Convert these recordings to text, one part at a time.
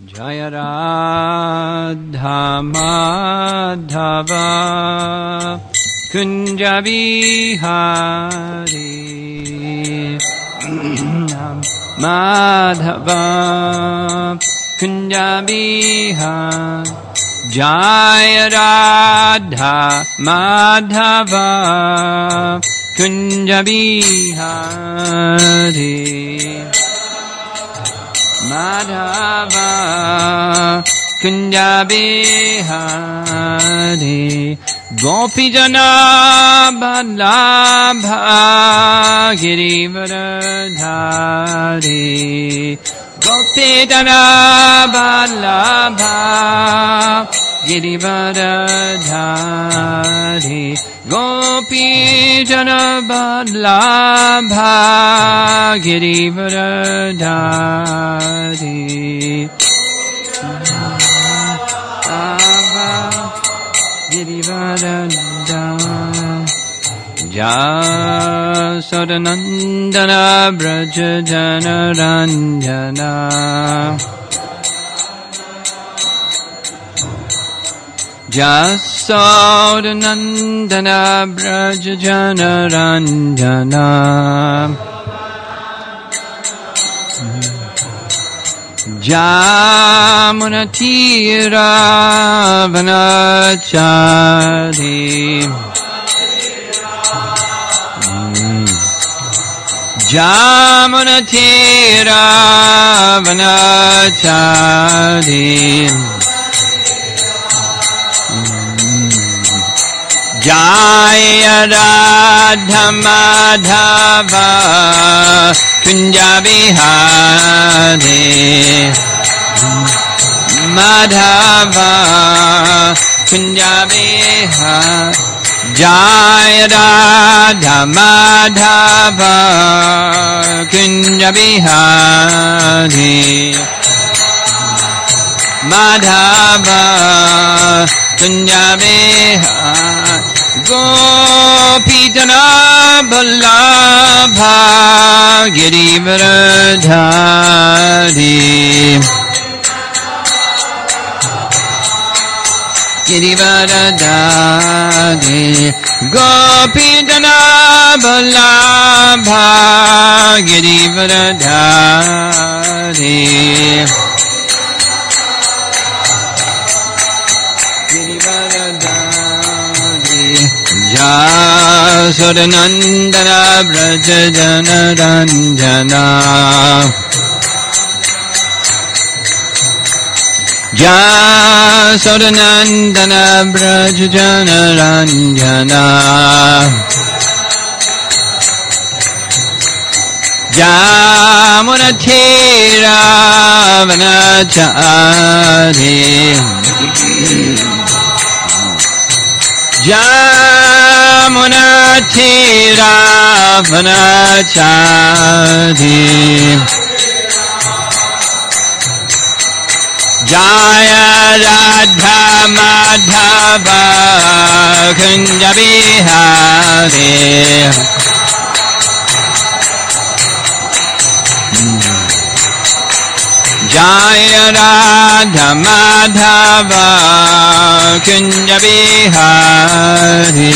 Jaya Radha Madhava Kunja Bihari Madhava Kunja Bihari Jaya Radha Madhava Kunja Bihari Madhava Kunja Bihari Gopijana Vallabha Girivaradhari Gopijana Vallabha Girivaradhari Gopijana Vallabha Girivaradhari Jasodanandana Braja Janaranjana Jasodanandana Braja Janaranjana Jamunatira Vanachari Jamunatira Vanachari Jaya Radha Madhava Kunja Bihari Madhava Kunja Bihari Jaya Radha Madhava Kunja Bihari Madhava Kunja Bihari Gopijana Vallabha Girivaradhari Girivaradhari Gopijana Vallabha Girivaradhari Jasodanandana Braja Janaranjana Jasodanandana Braja Janaranjana Jamunatira Vanachari Jamunatira Vanachari Jaya Radha Madhava Kunja Bihari Jaya Radha Madhava Kunja Bihari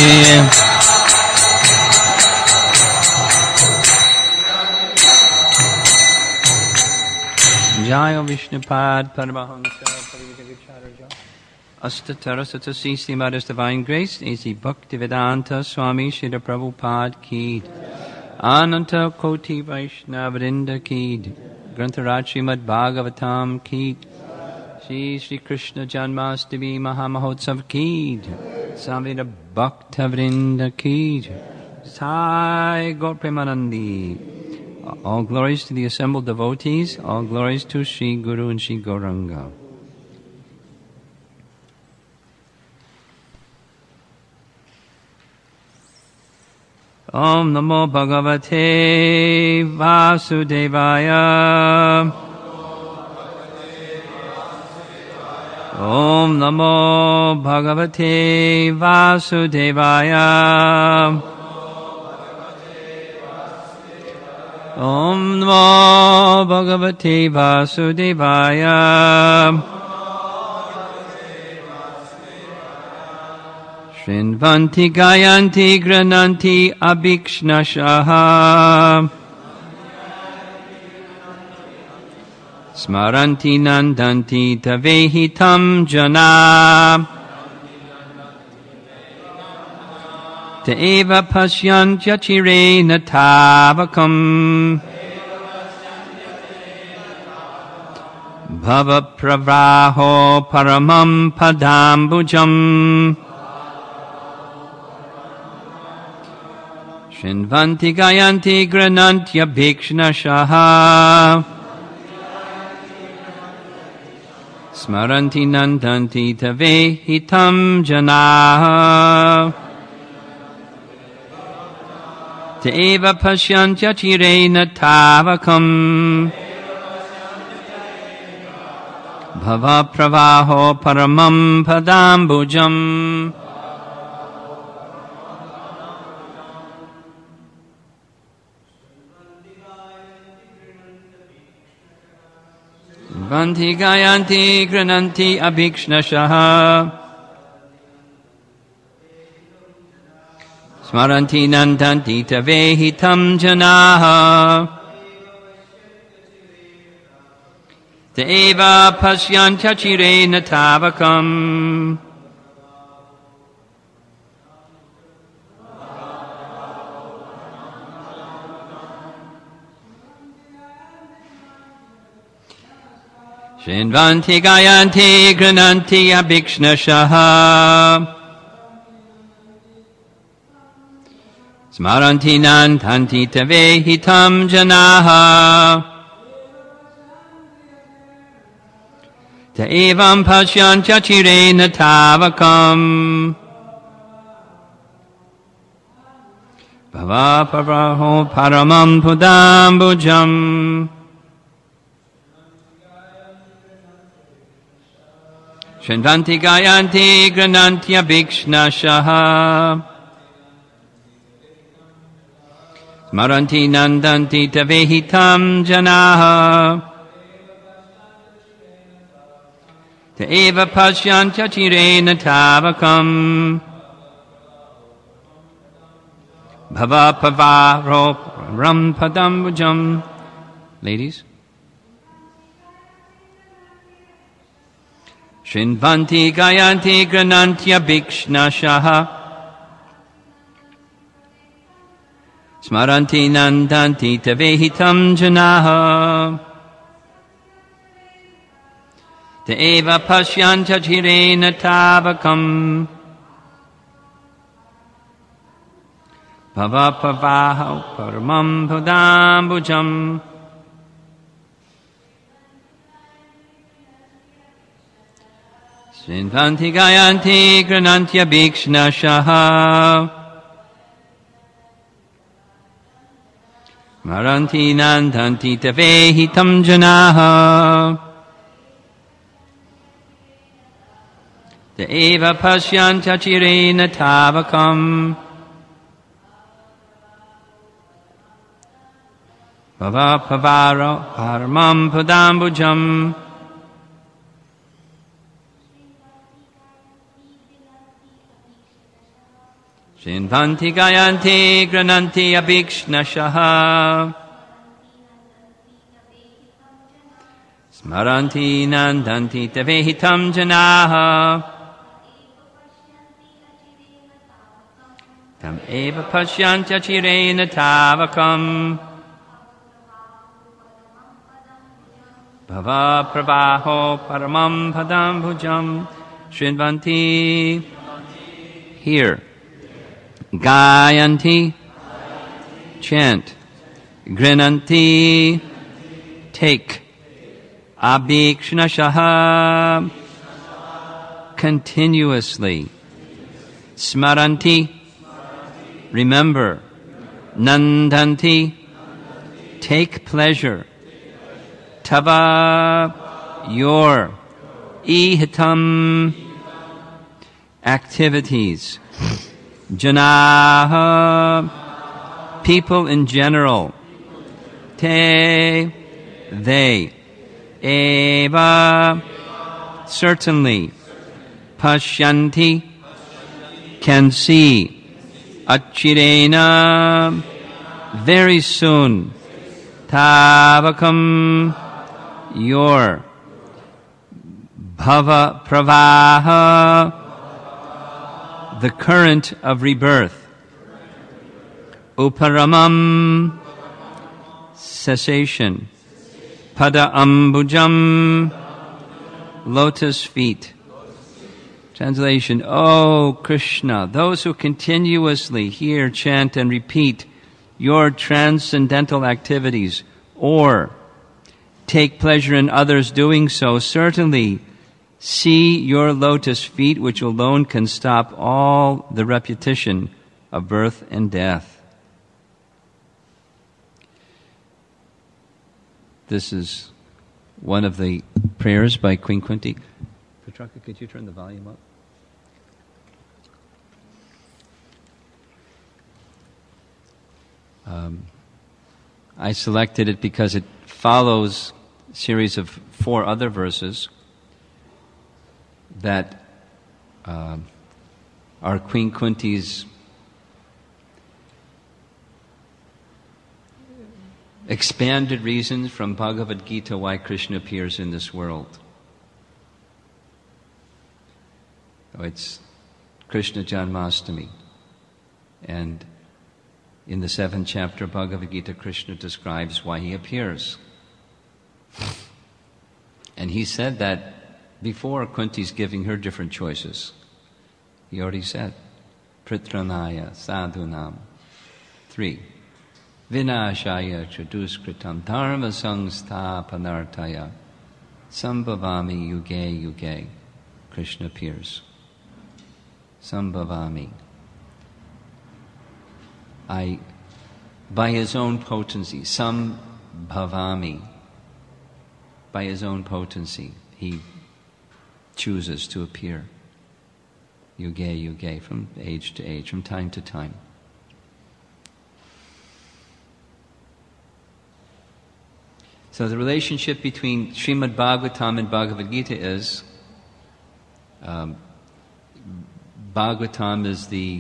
Jaya Vishnupad Paramahamsa Parivikacharya Astatara Sisi Mother's Divine Grace A.C. Bhaktivedanta Swami Srila Prabhupada Ki Ananta Koti Vaishnavrinda Ki Grantharaj Srimad Bhagavatam Ki Shri Krishna Janmastami Mahamahotsav Ki Samveda Bhaktavrinda Ki Sai Gaur Premanandi. All glories to the assembled devotees, all glories to Shri Guru and Shri Gauranga. Om Namo Bhagavate Vasudevaya. Om Namo Bhagavate Vasudevaya. Om Namo Bhagavate Vasudevaya. Shrinvanti Gayanti Grananti Abhikshnashaha. Smaranti Nandanti Tavehitam Jana. Ta'eva Pashyantya Chirena Tavakam. Bhava Pravaho Paramam Padambujam. Shrinvanti Gayanti Granantya Bhikshnashaha. Smaranti Nandanti Tavehitam Janaha. Ta'eva Pashyantya Chirena Tavakam. Bhava Pravaho Paramam Padambujam. Vanti Gayanti Grananti Abhikshnashaha. Smaranti Nandanti Tavehitam Janaha. Ta'eva Pashyantya Chirena Tavakam. Shrinvanti Gayanti Grananti Abhikshnashaha. Smaranti Nandanti Tavehitam Janaha. Ta'evam Pashyantya Chirena Tavakam. Bhava Pravaho Paramam Padambujam. Shrinvanti Gayanti Granantya Bhikshnashaha. Smaranti Nandanti Tavehitam Janaha. Ta'eva Pashyantya Chirena Tavakam. Bhava Pavaro Ram Padambujam. Ladies. Shrinvanti Gayanti Granantya Bhikshnashaha. Smaranti Nandanti Tavehitam Janaha. Ta'eva Pashyantya Chirena Tavakam. Bhava Pavaho Paramam Padambujam. Shrinvanti Gayanti Granantya Bhikshnashaha. Smaranti Nandanti Tavehitam Janaha. Ta'eva Pashyantya Chirena Tavakam. Bhava Pavaro Paramam Padambujam. Shrinvanti Gayanti Grananti Abhikshnashaha. Smaranti Nandanti Tavehitam Janaha. Tam eva Pashyantya Chirena Tavakam. Bhava Pravaho Paramam Padambujam. Shrinvanti. Here. Gayanti. Chant. Grinanti. Take. Abhikshnashaha. Continuously. Smaranti. Remember. Nandanti. Take pleasure. Tava. Your. Ihitam. Activities. Janaha. People in general. Te, they. Eva, certainly. Pashyanti, can see. Achirena, very soon. Tavakam, your. Bhava pravaha, the current of rebirth. Uparamam, cessation. Pada ambujam, lotus feet. Translation, O Krishna, those who continuously hear, chant, and repeat your transcendental activities, or take pleasure in others doing so, certainly see your lotus feet, which alone can stop all the repetition of birth and death. This is one of the prayers by Queen Kunti. Petraka, could you turn the volume up? I selected it because it follows a series of 4 other verses that are Queen Kunti's expanded reasons from Bhagavad Gita why Krishna appears in this world. It's Krishna Janmashtami. And in the 7th chapter of Bhagavad Gita, Krishna describes why he appears. And he said that before Kunti's giving her different choices. He already said, Pritranaya sadhunam. 3. Vinashaya chaduskritam dharma sangsthapanartaya sambhavami yuge yuge. Krishna appears. Sambhavami. By his own potency, sambhavami, by his own potency, he chooses to appear. Yuge yuge, from age to age, from time to time. So the relationship between Srimad Bhagavatam and Bhagavad Gita is Bhagavatam is the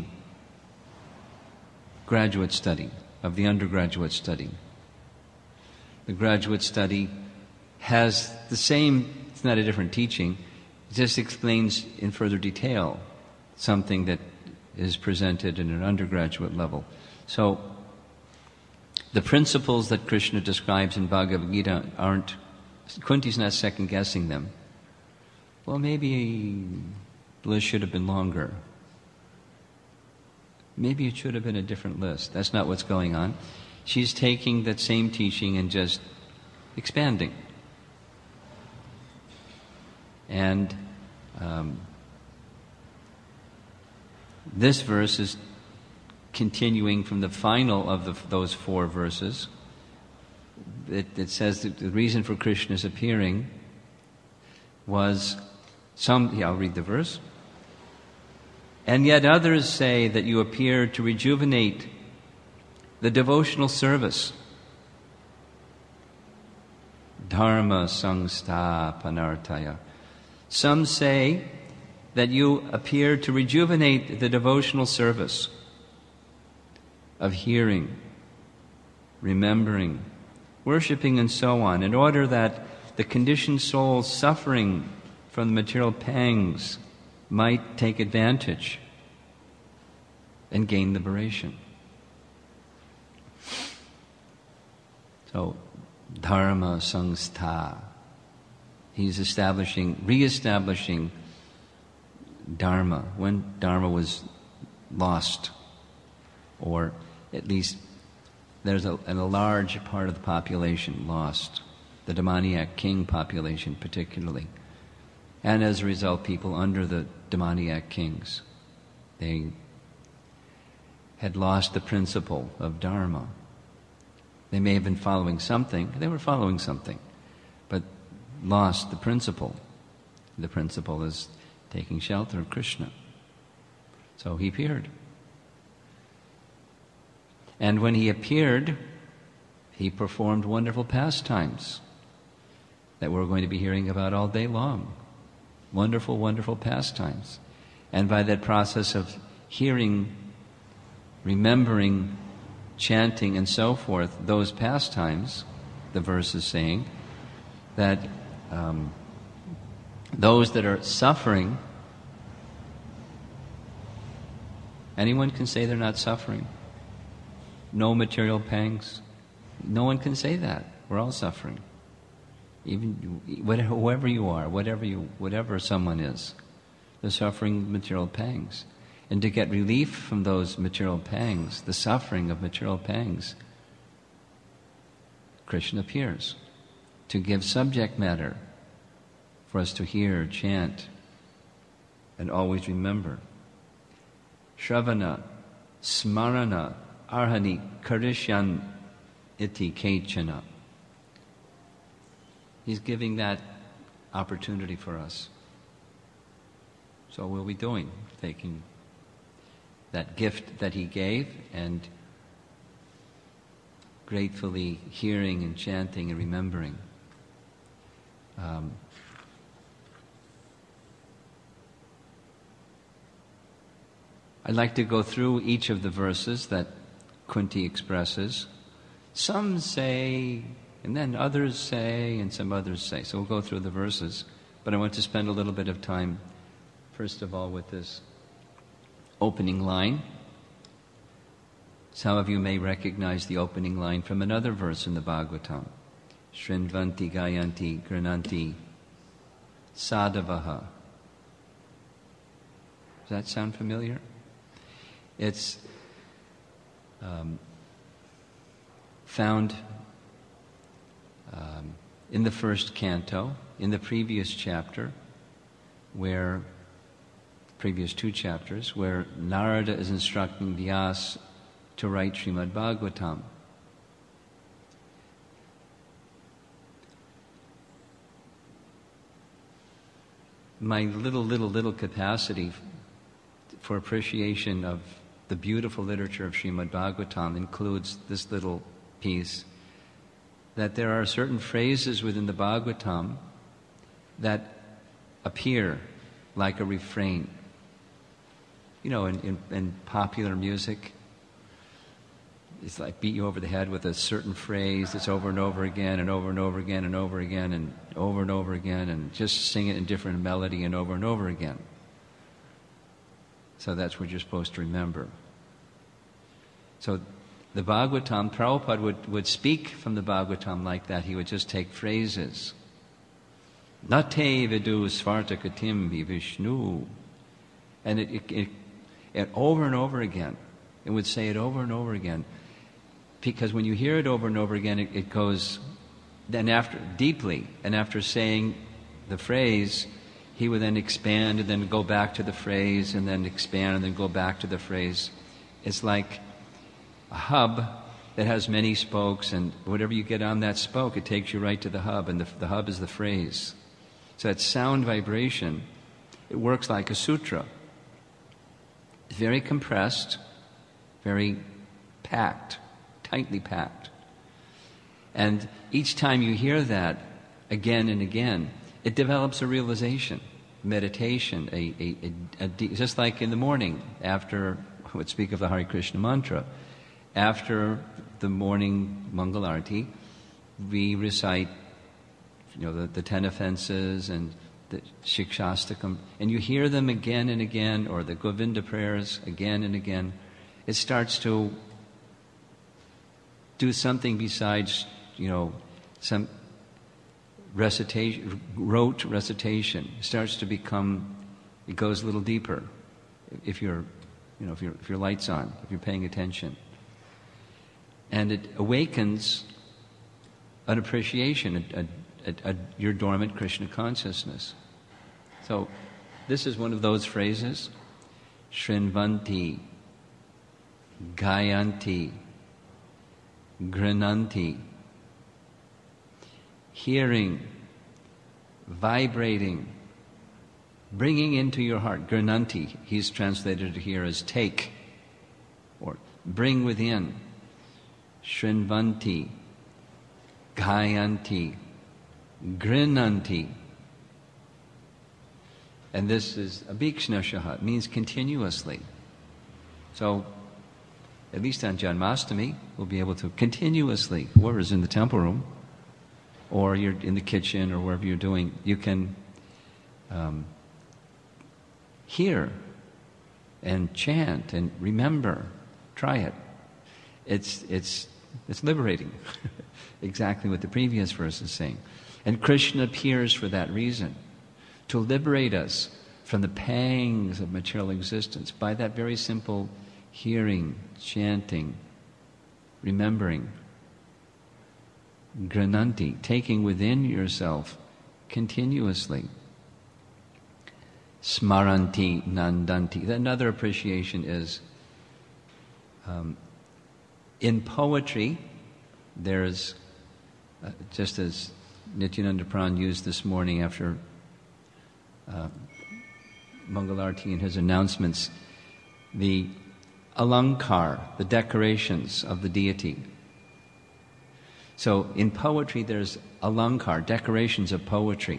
graduate study of the undergraduate study. The graduate study has the same, it's not a different teaching, it just explains in further detail something that is presented in an undergraduate level. So the principles that Krishna describes in Bhagavad Gita aren't, Kunti's not second guessing them. Well, maybe the list should have been longer. Maybe it should have been a different list. That's not what's going on. She's taking that same teaching and just expanding. And this verse is continuing from the final of those 4 verses. It says that the reason for Krishna's appearing was I'll read the verse. And yet others say that you appear to rejuvenate the devotional service. Dharma sangsthapanartaya. Some say that you appear to rejuvenate the devotional service of hearing, remembering, worshipping, and so on, in order that the conditioned soul suffering from the material pangs might take advantage and gain liberation. So, dharma sangstha. He's re-establishing dharma when dharma was lost, or at least there's a large part of the population lost, the demoniac king population particularly. And as a result, people under the demoniac kings, they had lost the principle of dharma. They may have been following something, they were following something, but lost the principle. The principle is taking shelter of Krishna. So he appeared. And when he appeared, he performed wonderful pastimes that we're going to be hearing about all day long. Wonderful, wonderful pastimes. And by that process of hearing, remembering, chanting, and so forth, those pastimes, the verse is saying, that those that are suffering, anyone can say they're not suffering. No material pangs. No one can say that. We're all suffering. Even whoever you are, whatever someone is, they're suffering material pangs. And to get relief from those material pangs, the suffering of material pangs, Krishna appears to give subject matter for us to hear, chant, and always remember. Shravana, Smarana, Arhani, Karishyan, Iti Kechana. He's giving that opportunity for us. So what are we doing? Taking that gift that he gave and gratefully hearing and chanting and remembering. I'd like to go through each of the verses that Kunti expresses. Some say, and then others say, and some others say. So we'll go through the verses. But I want to spend a little bit of time, first of all, with this opening line. Some of you may recognize the opening line from another verse in the Bhagavatam. Srinvanti Gayanti Grananti Sadhavaha. Does that sound familiar? It's found in the first canto, in the previous chapter, previous two chapters, where Narada is instructing Vyasa to write Srimad Bhagavatam. My little capacity for appreciation of the beautiful literature of Srimad Bhagavatam includes this little piece, that there are certain phrases within the Bhagavatam that appear like a refrain. You know, in popular music, it's like beat you over the head with a certain phrase that's over and over again and over and over again and over again and over and over again, and just sing it in different melody and over again. So that's what you're supposed to remember. So the Bhagavatam, Prabhupada would speak from the Bhagavatam like that. He would just take phrases. Nate vidu svartakatim vishnu. And it over and over again. It would say it over and over again. Because when you hear it over and over again, it goes then deeply. And after saying the phrase, he would then expand and then go back to the phrase and then expand and then go back to the phrase. It's like a hub that has many spokes, and whatever you get on that spoke, it takes you right to the hub, and the hub is the phrase. So that sound vibration, it works like a sutra. It's very compressed, very packed, tightly packed. And each time you hear that again and again, it develops a realization, meditation, just like in the morning after, I would speak of the Hare Krishna mantra, after the morning Mangalarti, we recite, the 10 offenses and the Shikshastakam, and you hear them again and again, or the Govinda prayers again and again. It starts to do something besides, some rote recitation. It starts to become, it goes a little deeper if your light's on, if you're paying attention. And it awakens an appreciation, your dormant Krishna consciousness. So this is one of those phrases. Shrinvanti, Gayanti, Grananti. Hearing, vibrating, bringing into your heart. Grananti, he's translated here as take, or bring within. Shrinvanti, gayanti, grinanti. And this is abhikshna, means continuously. So, at least on Janmashtami, we'll be able to continuously, whoever's in the temple room, or you're in the kitchen, or wherever you're doing, you can hear and chant and remember. Try it. It's liberating. Exactly what the previous verse is saying. And Krishna appears for that reason, to liberate us from the pangs of material existence by that very simple hearing, chanting, remembering. Grananti, taking within yourself continuously. Smaranti, nandanti. Another appreciation is, in poetry, there's, just as Nityananda Pran used this morning after Mangalarti and his announcements, the alankar, the decorations of the deity. So in poetry there's alankar, decorations of poetry.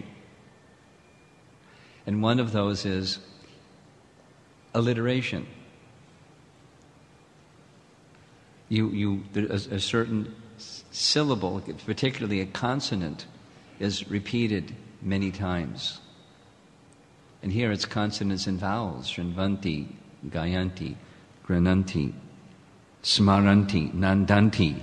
And one of those is alliteration. There's a certain syllable, particularly a consonant, is repeated many times. And here it's consonants and vowels: shrinvanti, gayanti, grananti, smaranti, nandanti.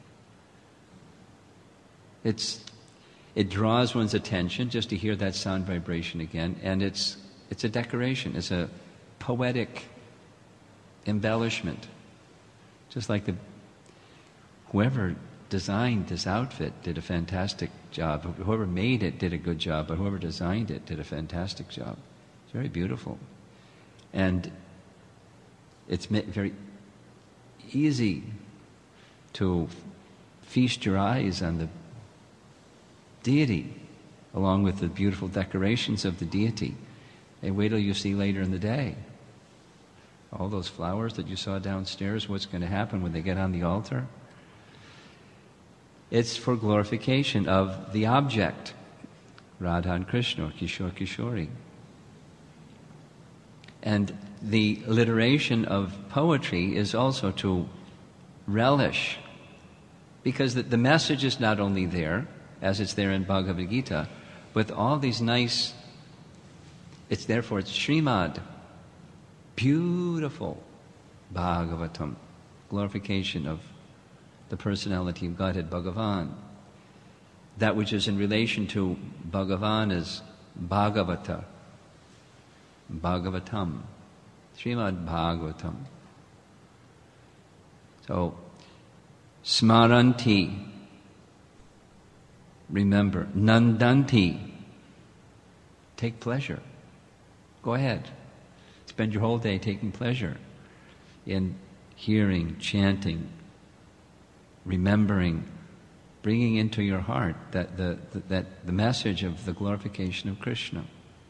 It draws one's attention just to hear that sound vibration again, and it's a decoration, it's a poetic embellishment. Just like whoever designed this outfit did a fantastic job. Whoever made it did a good job, but whoever designed it did a fantastic job. It's very beautiful. And it's very easy to feast your eyes on the deity, along with the beautiful decorations of the deity. And wait till you see later in the day. All those flowers that you saw downstairs, what's going to happen when they get on the altar? It's for glorification of the object, Radha and Krishna, or Kishore Kishori. And the alliteration of poetry is also to relish, because the message is not only there, as it's there in Bhagavad Gita, but all these nice, it's Srimad, beautiful Bhagavatam, glorification of the personality of Godhead, Bhagavan. That which is in relation to Bhagavan is Bhagavata, Bhagavatam, Srimad Bhagavatam. So, smaranti, remember. Nandanti, take pleasure. Go ahead. Spend your whole day taking pleasure in hearing, chanting, remembering, bringing into your heart that the message of the glorification of Krishna.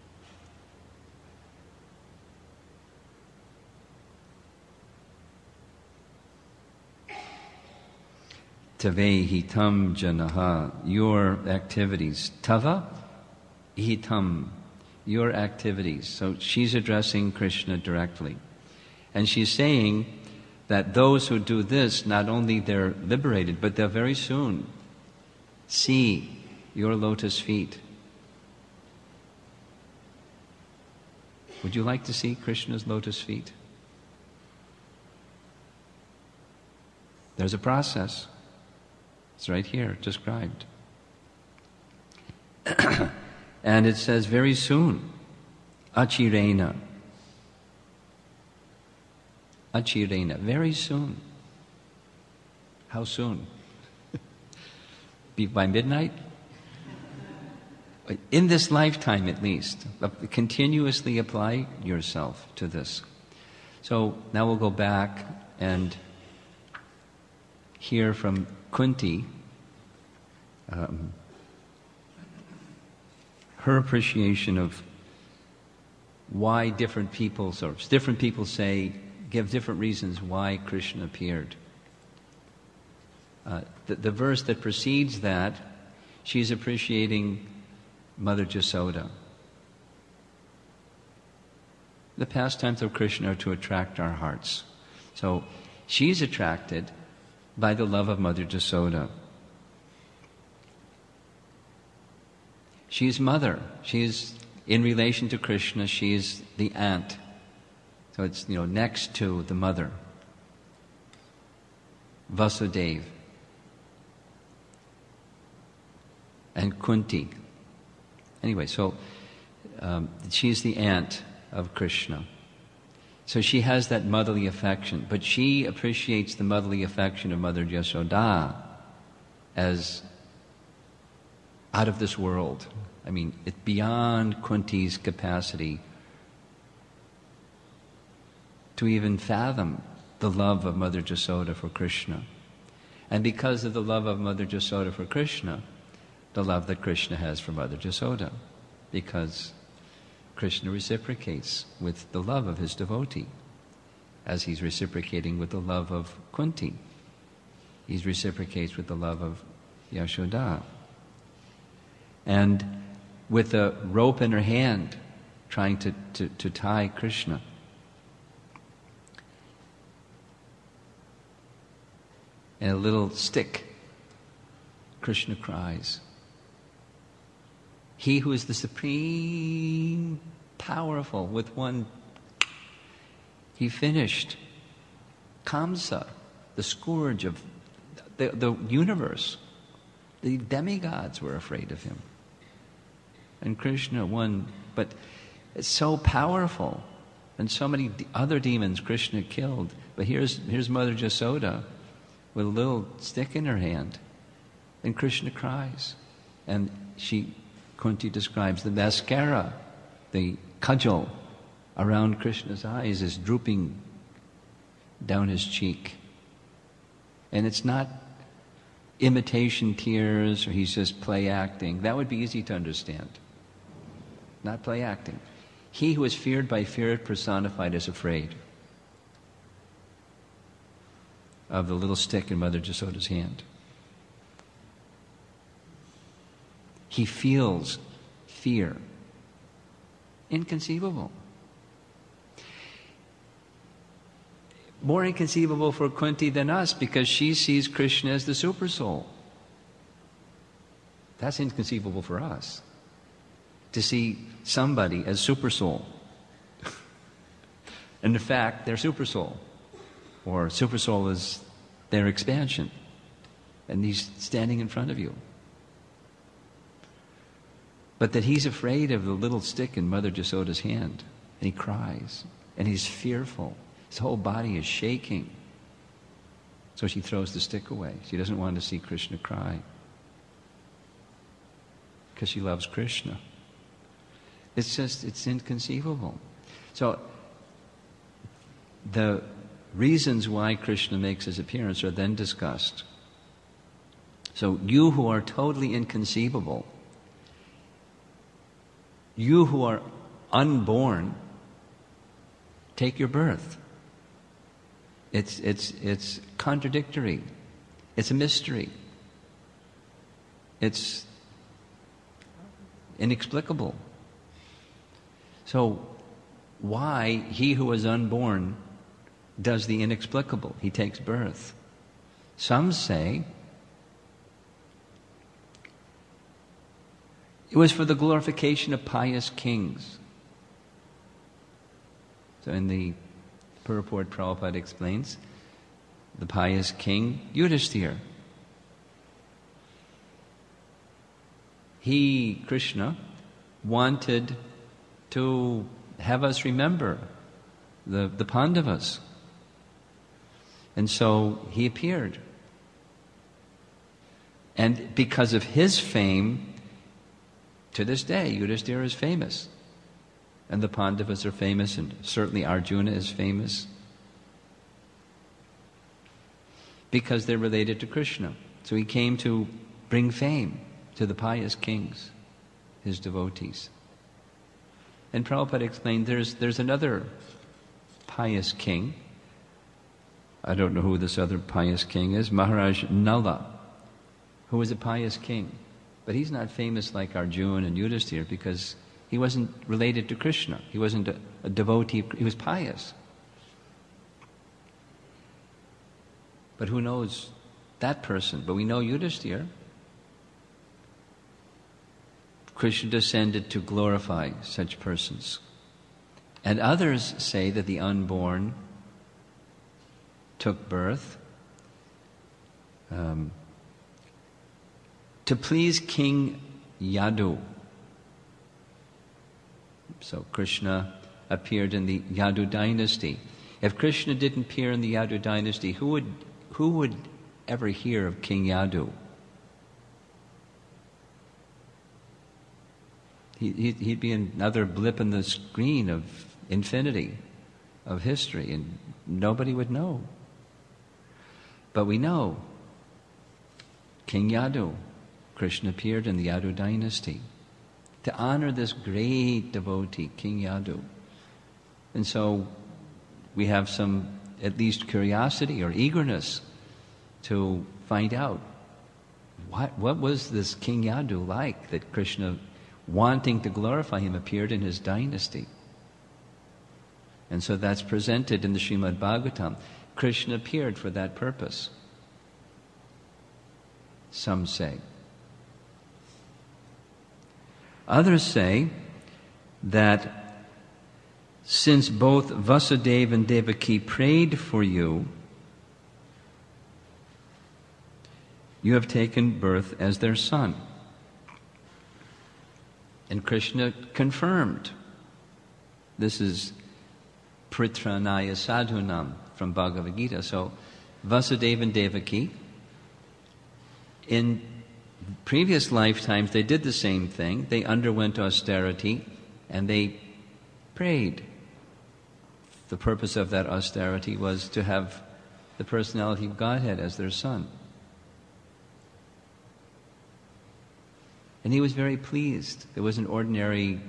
Tave hitam janaha, your activities. Tava hitam, your activities. So she's addressing Krishna directly. And she's saying that those who do this, not only they're liberated, but they'll very soon see your lotus feet. Would you like to see Krishna's lotus feet? There's a process. It's right here, described. And it says very soon, achirena. Achirena, very soon. How soon? By midnight? In this lifetime at least. Continuously apply yourself to this. So now we'll go back and hear from Kunti, her appreciation of why different people say, give different reasons why Krishna appeared. The verse that precedes that, she's appreciating Mother Jasoda. The pastimes of Krishna are to attract our hearts. So she's attracted by the love of Mother Jasoda. She's mother. She's in relation to Krishna. She's the aunt. So it's, next to the mother. Vasudeva and Kunti. Anyway, so she's the aunt of Krishna. So she has that motherly affection, but she appreciates the motherly affection of Mother Yashoda as out of this world. I mean, it's beyond Kunti's capacity to even fathom the love of Mother Jasoda for Krishna. And because of the love of Mother Jasoda for Krishna, the love that Krishna has for Mother Jasoda, because Krishna reciprocates with the love of his devotee, as he's reciprocating with the love of Kunti. He reciprocates with the love of Yashoda. And with a rope in her hand, trying to tie Krishna. And a little stick, Krishna cries. He who is the supreme powerful, with one, he finished Kamsa, the scourge of the universe. The demigods were afraid of him. And Krishna won, but it's so powerful. And so many other demons Krishna killed. But here's Mother Jasoda with a little stick in her hand. And Krishna cries. And Kunti describes the mascara, the cudgel around Krishna's eyes is drooping down his cheek. And it's not imitation tears or he's just play acting. That would be easy to understand. Not play acting. He who is feared by fear personified is afraid of the little stick in Mother Jasoda's hand. He feels fear. Inconceivable. More inconceivable for Kunti than us because she sees Krishna as the super soul. That's inconceivable for us. To see somebody as super soul. And in fact, they're super soul. Or super soul is their expansion. And he's standing in front of you. But that he's afraid of the little stick in Mother Jasoda's hand. And he cries. And he's fearful. His whole body is shaking. So she throws the stick away. She doesn't want to see Krishna cry. Because she loves Krishna. It's inconceivable. So the reasons why Krishna makes his appearance are then discussed. So you who are totally inconceivable, you who are unborn, take your birth. It's contradictory. It's a mystery. It's inexplicable. So why he who is unborn does the inexplicable? He takes birth. Some say it was for the glorification of pious kings. So in the purport, Prabhupada explains, the pious king, Yudhishthira. He, Krishna, wanted to have us remember the Pandavas. And so he appeared. And because of his fame, to this day, Yudhishthira is famous. And the Pandavas are famous, and certainly Arjuna is famous. Because they're related to Krishna. So he came to bring fame to the pious kings, his devotees. And Prabhupada explained there's another pious king I don't know who this other pious king is, Maharaj Nala, who was a pious king. But he's not famous like Arjuna and Yudhisthira because he wasn't related to Krishna. He wasn't a devotee. He was pious. But who knows that person? But we know Yudhisthira. Krishna descended to glorify such persons. And others say that the unborn took birth to please King Yadu. So Krishna appeared in the Yadu dynasty. If Krishna didn't appear in the Yadu dynasty, who would ever hear of King Yadu? He'd be another blip in the screen of infinity, of history, and nobody would know. But we know King Yadu. Krishna appeared in the Yadu dynasty to honor this great devotee, King Yadu. And so we have some, at least, curiosity or eagerness to find out what was this King Yadu like that Krishna, wanting to glorify him, appeared in his dynasty. And so that's presented in the Srimad Bhagavatam. Krishna appeared for that purpose, some say. Others say that since both Vasudeva and Devaki prayed for you, you have taken birth as their son. And Krishna confirmed. This is Pritranaya Sadhunam from Bhagavad Gita. So Vasudeva and Devaki, in previous lifetimes, they did the same thing. They underwent austerity and they prayed. The purpose of that austerity was to have the personality of Godhead as their son. And he was very pleased. It was an ordinary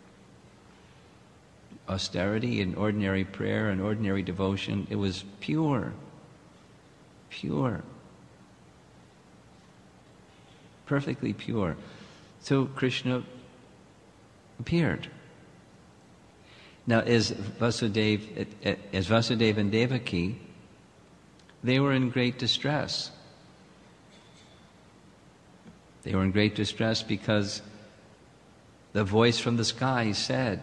austerity, an ordinary prayer, an ordinary devotion. It was pure. Pure. Perfectly pure. So Krishna appeared. Now, as Vasudeva and Devaki, they were in great distress. They were in great distress because the voice from the sky said,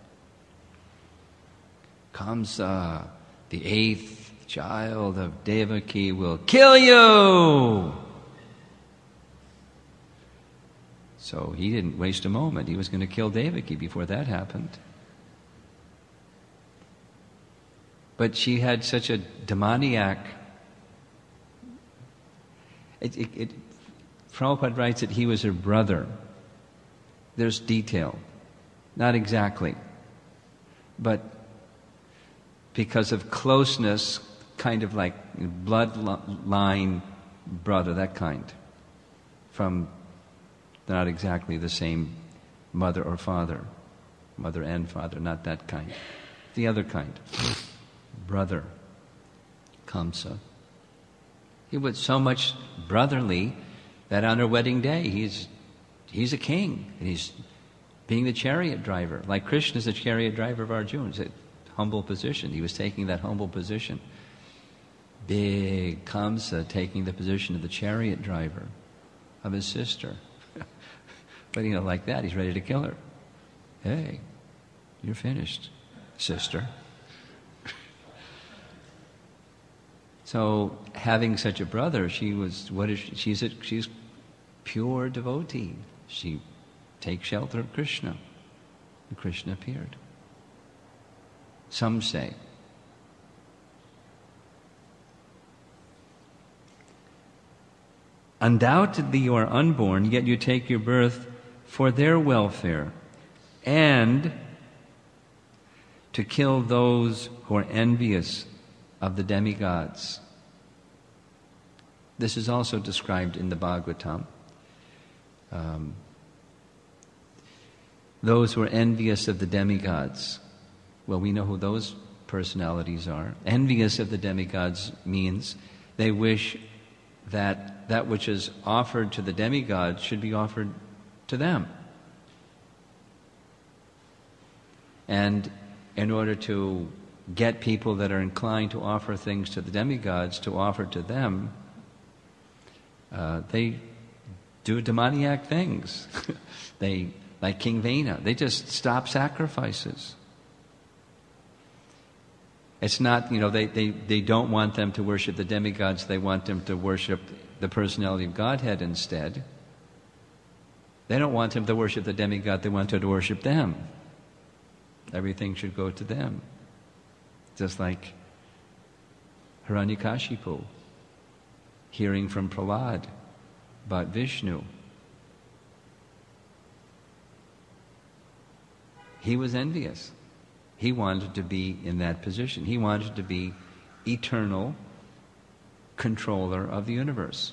Kamsa, the 8th child of Devaki, will kill you! So he didn't waste a moment. He was going to kill Devaki before that happened. But she had such a demoniac. Prabhupada writes that he was her brother. There's detail. Not exactly. But because of closeness, kind of like bloodline brother, that kind. From not exactly the same mother or father. Mother and father, not that kind. The other kind. Brother. Kamsa. He was so much brotherly that on her wedding day, he's a king, and he's being the chariot driver. Like Krishna is the chariot driver of Arjuna. It's a humble position. He was taking that humble position. Big Kamsa taking the position of the chariot driver of his sister. But like that, he's ready to kill her. Hey, you're finished, sister. So, having such a brother, she's pure devotee. She takes shelter of Krishna. And Krishna appeared. Some say. Undoubtedly you are unborn, yet you take your birth for their welfare and to kill those who are envious of the demigods. This is also described in the Bhagavatam. Those who are envious of the demigods. Well, we know who those personalities are. Envious of the demigods means they wish that that which is offered to the demigods should be offered to them. And in order to get people that are inclined to offer things to the demigods to offer to them, they do demoniac things. They, like King Vena, they just stop sacrifices. It's not, they don't want them to worship the demigods, they want them to worship the personality of Godhead instead. They don't want them to worship the demigod, they want them to worship them. Everything should go to them. Just like Hiranyakashipu, hearing from Prahlad about Vishnu. He was envious. He wanted to be in that position. He wanted to be eternal controller of the universe.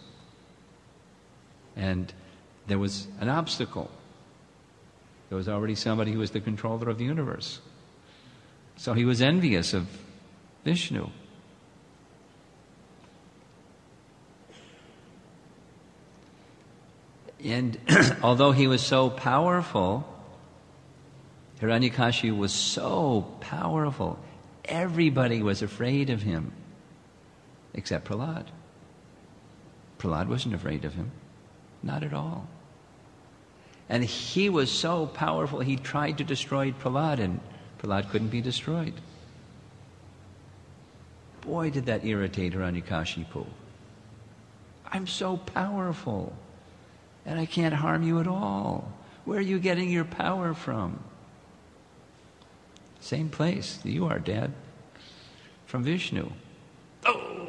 And there was an obstacle. There was already somebody who was the controller of the universe. So he was envious of Vishnu. And although he was so powerful, Hiranyakashipu was so powerful, everybody was afraid of him, except Prahlad. Prahlad wasn't afraid of him, not at all. And he was so powerful, he tried to destroy Prahlad, and Prahlad couldn't be destroyed. Boy, did that irritate Hiranyakashipu. I'm so powerful, and I can't harm you at all. Where are you getting your power from? Same place you are, Dad. From Vishnu. Oh!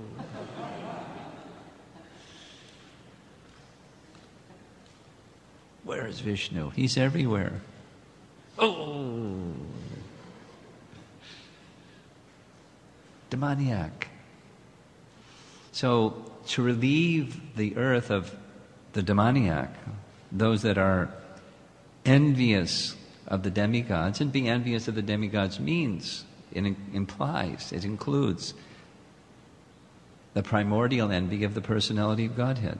Where is Vishnu? He's everywhere. Oh! Demoniac. So, to relieve the earth of the demoniac, those that are envious of the demigods, and being envious of the demigods means, it implies, it includes the primordial envy of the personality of Godhead.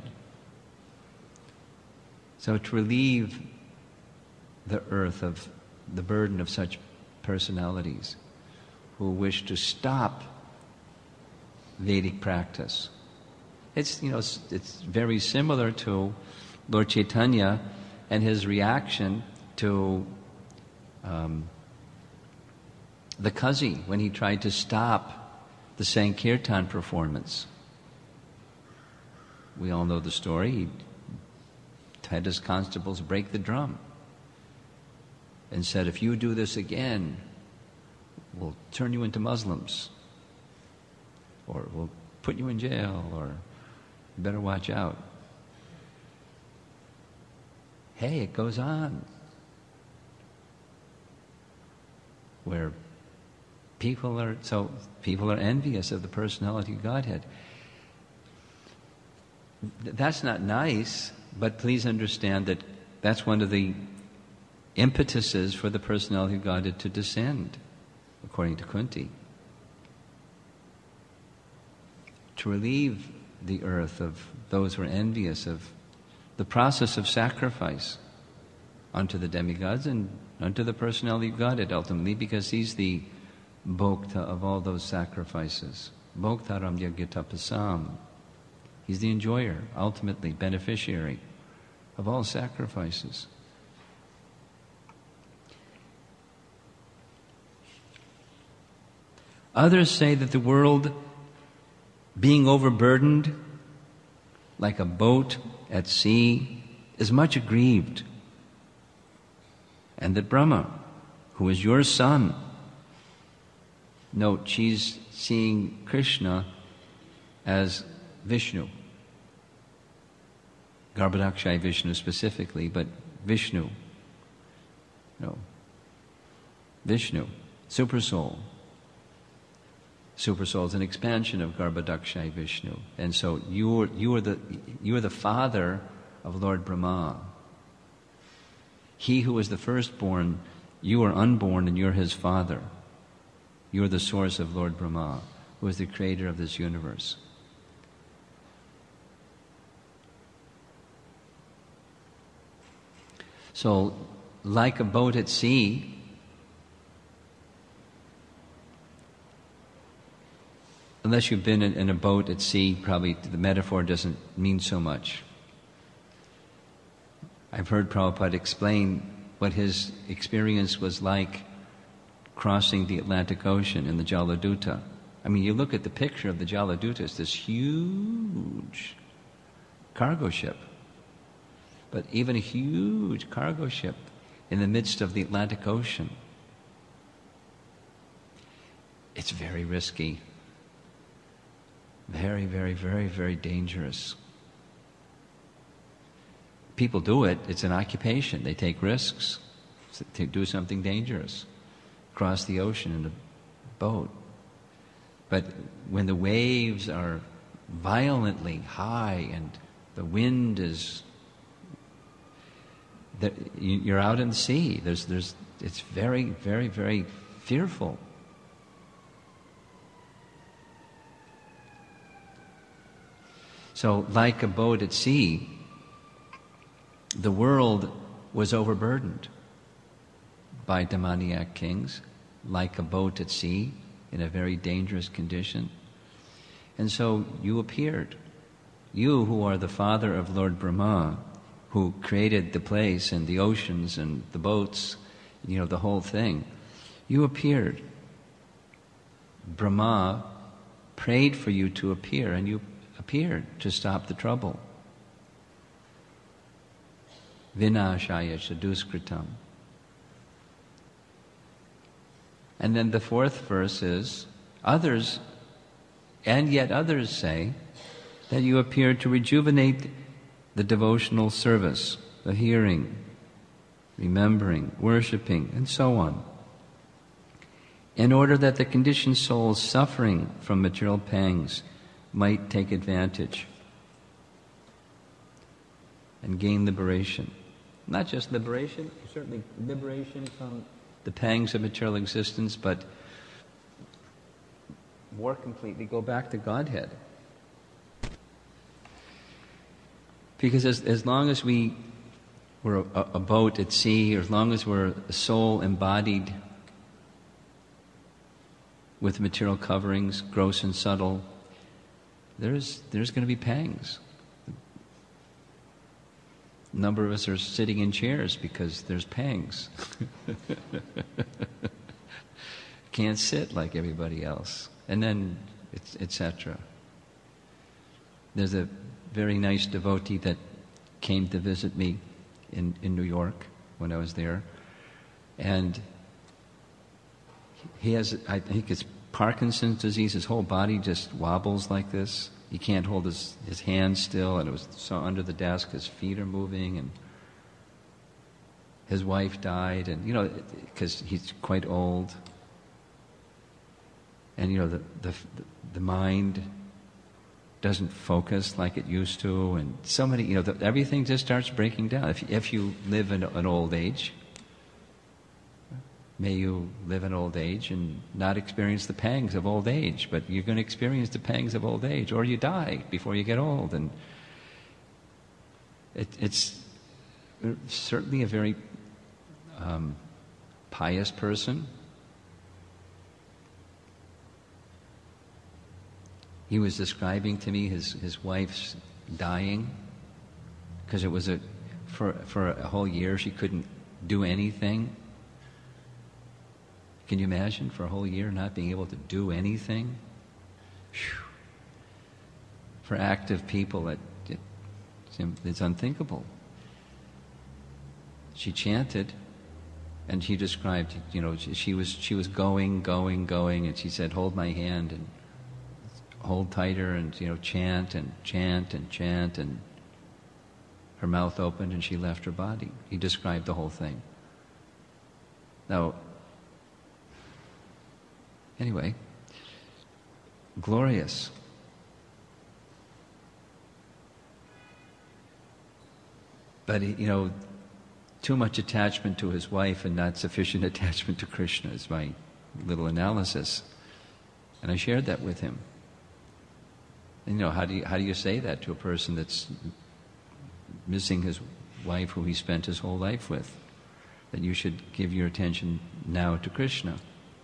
So to relieve the earth of the burden of such personalities who wish to stop Vedic practice. It's very similar to Lord Chaitanya and his reaction to the Kazi when he tried to stop the Sankirtan performance. We all know the story. He had his constables break the drum and said, if you do this again, we'll turn you into Muslims, or we'll put you in jail, or you better watch out. Hey, it goes on. Where people are envious of the personality of Godhead. That's not nice, but please understand that that's one of the impetuses for the personality of Godhead to descend, according to Kunti. To relieve the earth of those who are envious of the process of sacrifice unto the demigods and unto the personality of Godhead ultimately, because he's the bhokta of all those sacrifices. Bhoktaram yajnatapasam. He's the enjoyer, ultimately, beneficiary of all sacrifices. Others say that the world, being overburdened like a boat at sea, is much aggrieved. And that Brahma, who is your son, note, she's seeing Krishna as Vishnu. Garbhodakshaya Vishnu specifically, but Vishnu. No. Vishnu, Supersoul. Supersoul is an expansion of Garbhodakshaya Vishnu. And so you are the father of Lord Brahma. He who is the firstborn, you are unborn and you're his father. You're the source of Lord Brahma, who is the creator of this universe. So, like a boat at sea, unless you've been in a boat at sea, probably the metaphor doesn't mean so much. I've heard Prabhupada explain what his experience was like crossing the Atlantic Ocean in the Jaladuta. I mean, you look at the picture of the Jaladuta, it's this huge cargo ship. But even a huge cargo ship in the midst of the Atlantic Ocean, it's very risky. Very, very, very, very dangerous. People do it. It's an occupation. They take risks to do something dangerous. Cross the ocean in a boat. But when the waves are violently high and the wind is... you're out in the sea. It's very, very, very fearful. So, like a boat at sea, the world was overburdened by demoniac kings, like a boat at sea, in a very dangerous condition. And so you appeared. You who are the father of Lord Brahma, who created the place and the oceans and the boats, the whole thing. You appeared. Brahma prayed for you to appear, and you appeared to stop the trouble. Vinashaya chaduskritam. And then the fourth verse is, others, and yet others say, that you appeared to rejuvenate the devotional service, the hearing, remembering, worshipping, and so on, in order that the conditioned souls suffering from material pangs might take advantage and gain liberation. Not just liberation, certainly liberation from the pangs of material existence, but more completely go back to Godhead. Because as long as we were a boat at sea, or as long as we're a soul embodied with material coverings, gross and subtle, there's going to be pangs. A number of us are sitting in chairs because there's pangs. Can't sit like everybody else. And then, etc. There's a very nice devotee that came to visit me in New York when I was there. And he has, I think it's Parkinson's disease. His whole body just wobbles like this. He can't hold his hands still, and it was so under the desk, his feet are moving, and his wife died, and because he's quite old. And the mind doesn't focus like it used to, and so many, everything just starts breaking down. If you live in an old age, may you live in old age and not experience the pangs of old age, but you're going to experience the pangs of old age, or you die before you get old. And it's certainly a very pious person. He was describing to me his wife's dying, because it was for a whole year she couldn't do anything. Can you imagine, for a whole year not being able to do anything? Whew. For active people, it's unthinkable. She chanted, and she described, she was going, and she said, "Hold my hand and hold tighter," and chant and chant and chant, and her mouth opened and she left her body. He described the whole thing. Now, anyway, glorious. But, too much attachment to his wife and not sufficient attachment to Krishna is my little analysis. And I shared that with him. And, how do you say that to a person that's missing his wife who he spent his whole life with? That you should give your attention now to Krishna.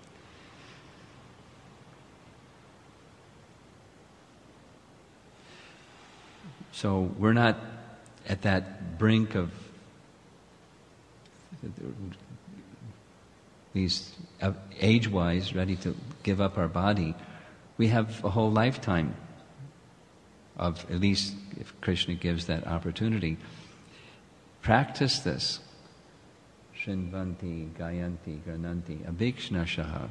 So we're not at that brink of these age-wise, ready to give up our body. We have a whole lifetime of, at least if Krishna gives that opportunity. Practice this. Shrinvanti, Gayanti, Grananti, Abhikshnashaha,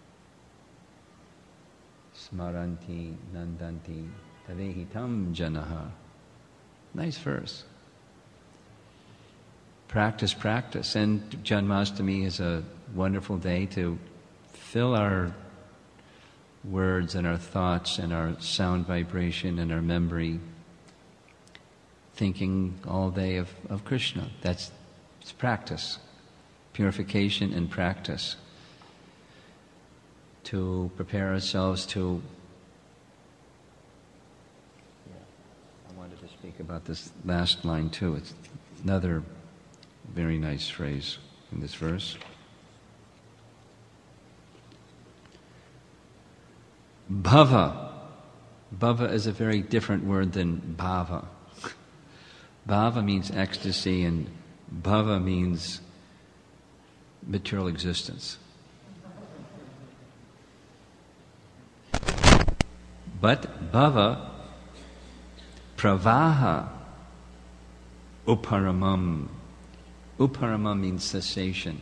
Smaranti, Nandanti, Tavehitam Janaha. Nice verse. Practice, practice. And Janmashtami is a wonderful day to fill our words and our thoughts and our sound vibration and our memory thinking all day of Krishna. It's practice. Purification and practice. To prepare ourselves to... I wanted to speak about this last line too. It's another very nice phrase in this verse. Bhava. Bhava is a very different word than bhava. Bhava means ecstasy and bhava means material existence. But bhava, pravaha, uparamam. Uparamam means cessation.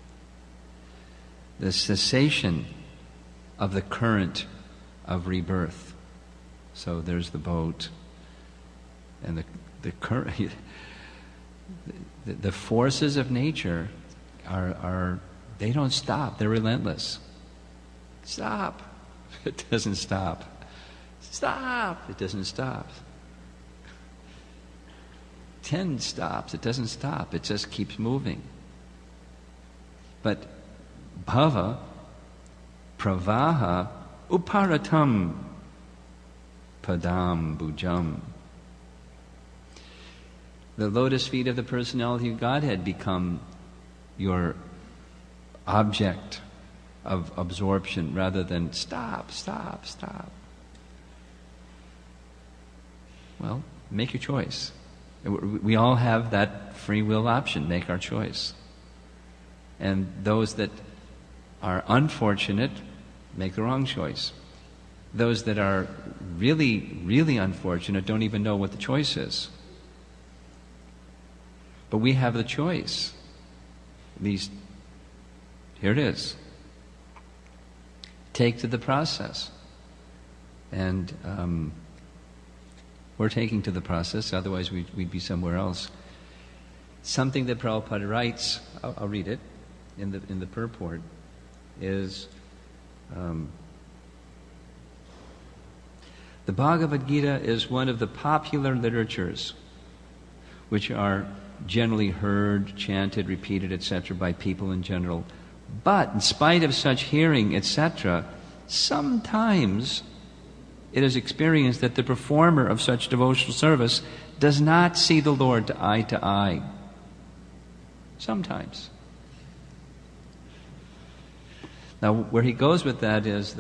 The cessation of the current of rebirth. So there's the boat, and the current. The forces of nature are they don't stop. They're relentless. Stop. It doesn't stop. Stop. It doesn't stop. 10 stops. It doesn't stop. It just keeps moving. But bhava, pravaha, uparatam, padam, bhujam. The lotus feet of the personality of Godhead become your object of absorption rather than stop, stop, stop. Well, make your choice. We all have that free will option, make our choice. And those that are unfortunate make the wrong choice. Those that are really, really unfortunate don't even know what the choice is. But we have the choice. At least, here it is. Take to the process. And we're taking to the process, otherwise we'd be somewhere else. Something that Prabhupada writes, I'll read it, in the purport, is the Bhagavad Gita is one of the popular literatures which are generally heard, chanted, repeated, etc. by people in general. But in spite of such hearing, etc., sometimes it is experienced that the performer of such devotional service does not see the Lord eye to eye. Sometimes. Now, where he goes with that is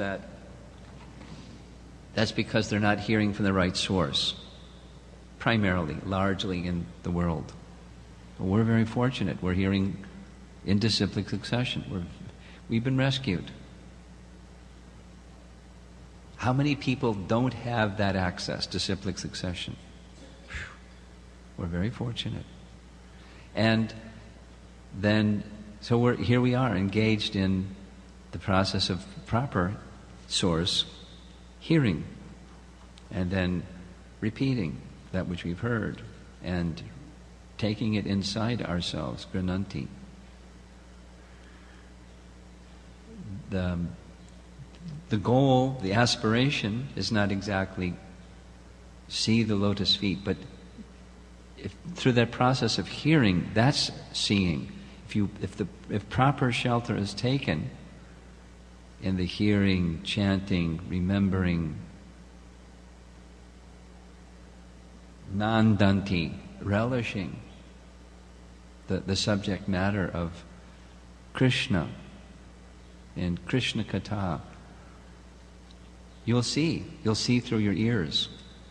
that's because they're not hearing from the right source, primarily, largely in the world. But we're very fortunate. We're hearing in disciplic succession. We've been rescued. How many people don't have that access to disciplic succession? We're very fortunate. And then, so here we are, engaged in the process of proper source hearing, and then repeating that which we've heard, and taking it inside ourselves, grananti. The goal, the aspiration, is not exactly see the lotus feet, but through that process of hearing, that's seeing. If proper shelter is taken, in the hearing, chanting, remembering, nandanti, relishing the subject matter of Krishna and Krishna Katha, you'll see through your ears.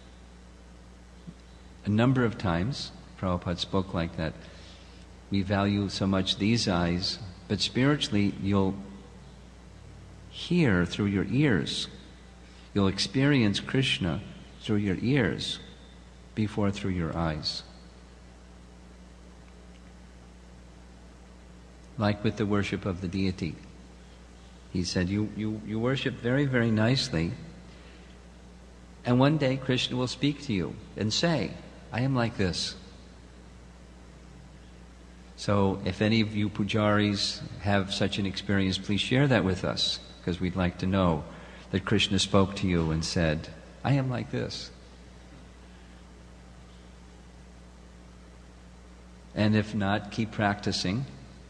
A number of times, Prabhupada spoke like that. We value so much these eyes, but spiritually you'll hear through your ears. You'll experience Krishna through your ears before through your eyes. Like with the worship of the deity. He said, you worship very, very nicely, and one day Krishna will speak to you and say, I am like this. So if any of you pujaris have such an experience, please share that with us, because we'd like to know that Krishna spoke to you and said, I am like this. And if not, keep practicing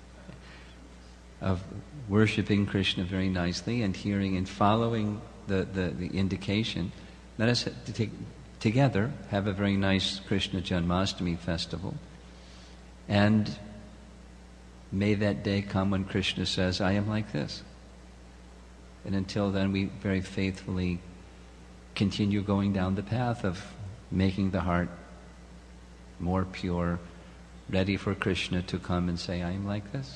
of worshipping Krishna very nicely and hearing and following the indication. Let us together have a very nice Krishna Janmashtami festival. And may that day come when Krishna says, I am like this. And until then, we very faithfully continue going down the path of making the heart more pure, ready for Krishna to come and say, I am like this.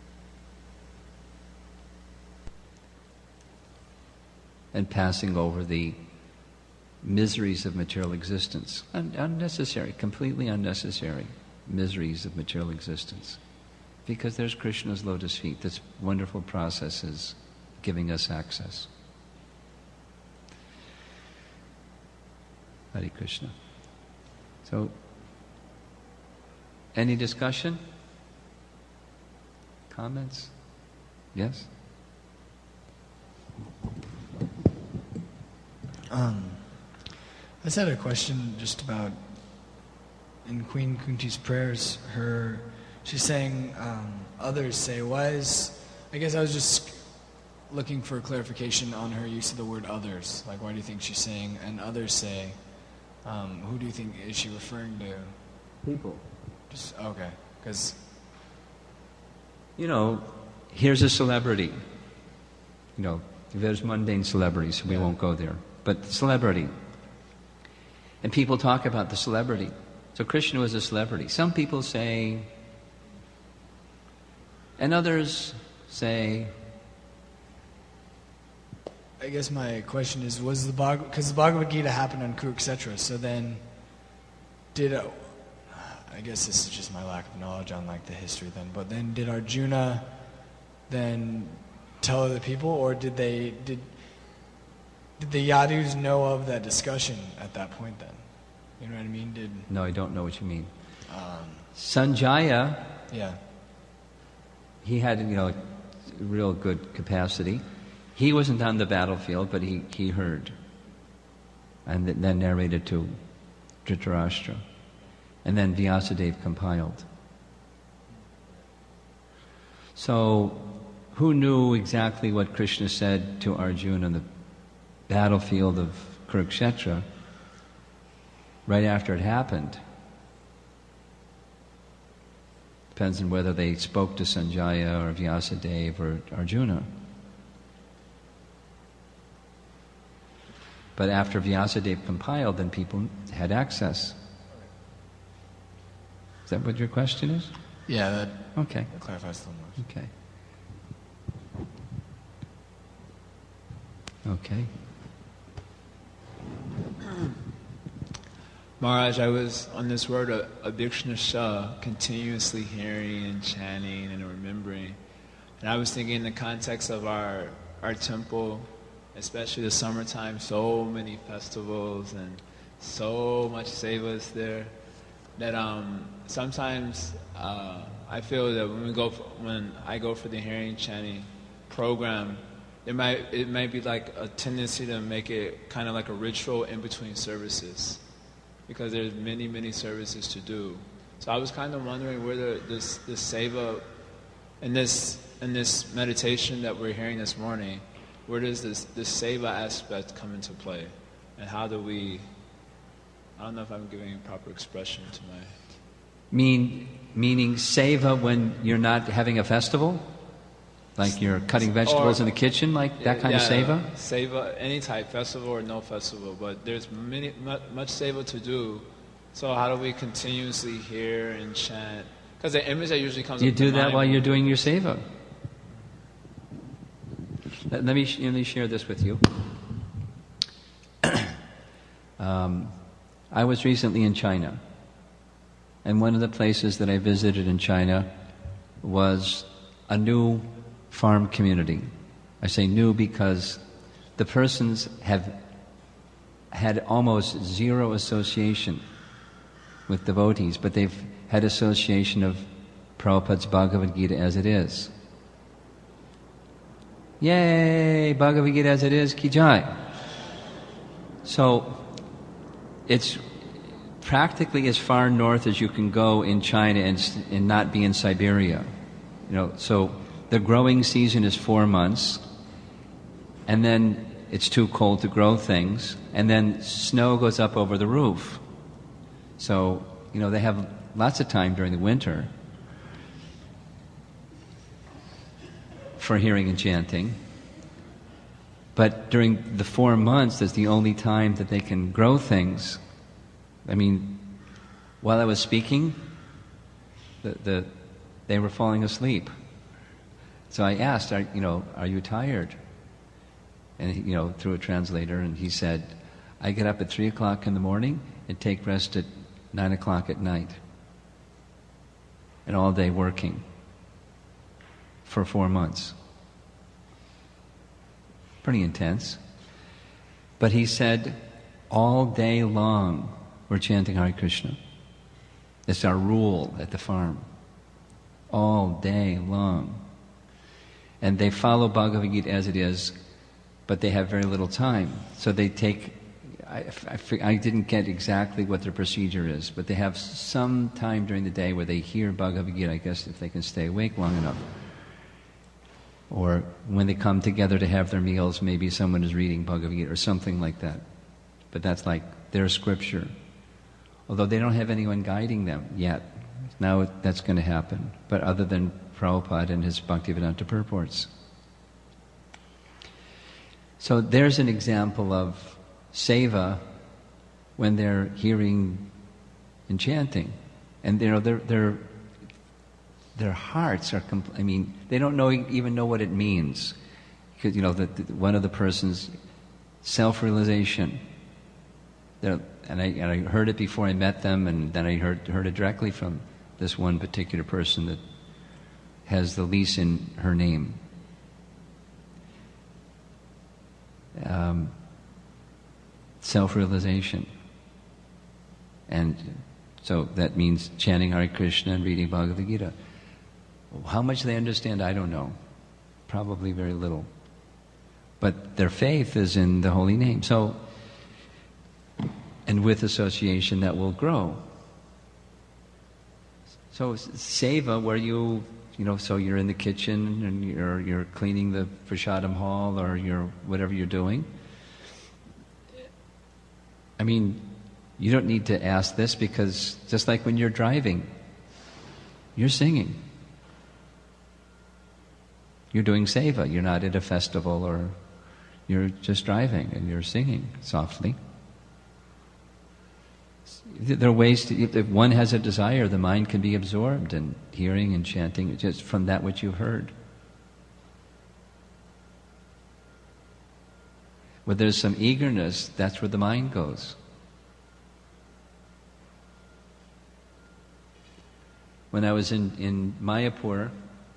And passing over the miseries of material existence. Unnecessary, completely unnecessary miseries of material existence. Because there's Krishna's lotus feet. This wonderful process is giving us access. Hare Krishna. So, any discussion? Comments? Yes? I just had a question just about in Queen Kunti's prayers. She's saying others say. I guess I was just looking for clarification on her use of the word others. Like, why do you think she's saying and others say? Who do you think is she referring to? People. Just okay, because here's a celebrity. There's mundane celebrities, so we won't go there. But celebrity. And people talk about the celebrity. So Krishna was a celebrity. Some people say, and others say. I guess my question is, because the Bhagavad Gita happened on Kurukshetra, so then I guess this is just my lack of knowledge on the history then, but then did Arjuna then tell other people, or did the Yadus know of that discussion at that point then? You know what I mean? No, I don't know what you mean. Sanjaya, yeah, he had real good capacity. He wasn't on the battlefield, but he heard, and then narrated to Dhritarashtra, and then Vyasadeva compiled. So, who knew exactly what Krishna said to Arjuna on the battlefield of Kurukshetra right after it happened? Depends on whether they spoke to Sanjaya or Vyasadeva or Arjuna. But after Vyasadeva compiled, then people had access. Is that what your question is? Yeah, that okay. Clarifies the most. Okay. Okay. Maharaj, I was on this word Abhikshnasha, continuously hearing and chanting and remembering. And I was thinking in the context of our temple, especially the summertime, so many festivals and so much sevas there, that sometimes I feel that when I go for the hearing chanting program, it might be like a tendency to make it kind of like a ritual in between services, because there's many services to do. So I was kind of wondering whether this seva and this meditation that we're hearing this morning, where does this seva aspect come into play? And how do we, I don't know if I'm giving a proper expression to my... Meaning seva when you're not having a festival? Like you're cutting vegetables in the kitchen, like that kind of seva? Seva, any type, festival or no festival, but there's much seva to do. So how do we continuously hear and chant? Because the image that usually comes You up to do that mind while you're doing your seva. Let me share this with you. I was recently in China, and one of the places that I visited in China was a new farm community. I say new because the persons have had almost zero association with devotees, but they've had association of Prabhupada's Bhagavad Gita as it is. Yay! Bhagavad Gita as it is, ki jai. So, it's practically as far north as you can go in China and not be in Siberia. So the growing season is 4 months, and then it's too cold to grow things, and then snow goes up over the roof. So, they have lots of time during the winter for hearing and chanting. But during the 4 months, that's the only time that they can grow things. While I was speaking, they were falling asleep. So I asked, are you tired? And through a translator, and he said, I get up at 3 o'clock in the morning and take rest at 9 o'clock at night. And all day working for 4 months. Pretty intense. But he said, all day long we're chanting Hare Krishna. It's our rule at the farm. All day long. And they follow Bhagavad Gita as it is, but they have very little time. So they take, I didn't get exactly what their procedure is, but they have some time during the day where they hear Bhagavad Gita, I guess, if they can stay awake long enough. Or when they come together to have their meals, maybe someone is reading Bhagavad Gita or something like that. But that's like their scripture. Although they don't have anyone guiding them yet. Now that's going to happen. But other than Prabhupada and his Bhaktivedanta purports. So there's an example of seva when they're hearing and chanting. And their hearts are, they don't even know what it means. Because, one of the person's self-realization. And I heard it before I met them, and then I heard it directly from this one particular person that has the least in her name. Self-realization. And so that means chanting Hare Krishna and reading Bhagavad Gita. How much they understand, I don't know. Probably very little. But their faith is in the holy name. So, and with association that will grow. So seva, where so you're in the kitchen and you're cleaning the prasadam hall or you're whatever you're doing. You don't need to ask this because just like when you're driving, you're singing. You're doing seva. You're not at a festival or you're just driving and you're singing softly. There are ways to, if one has a desire, the mind can be absorbed in hearing and chanting just from that which you've heard. Where there's some eagerness, that's where the mind goes. When I was in Mayapur,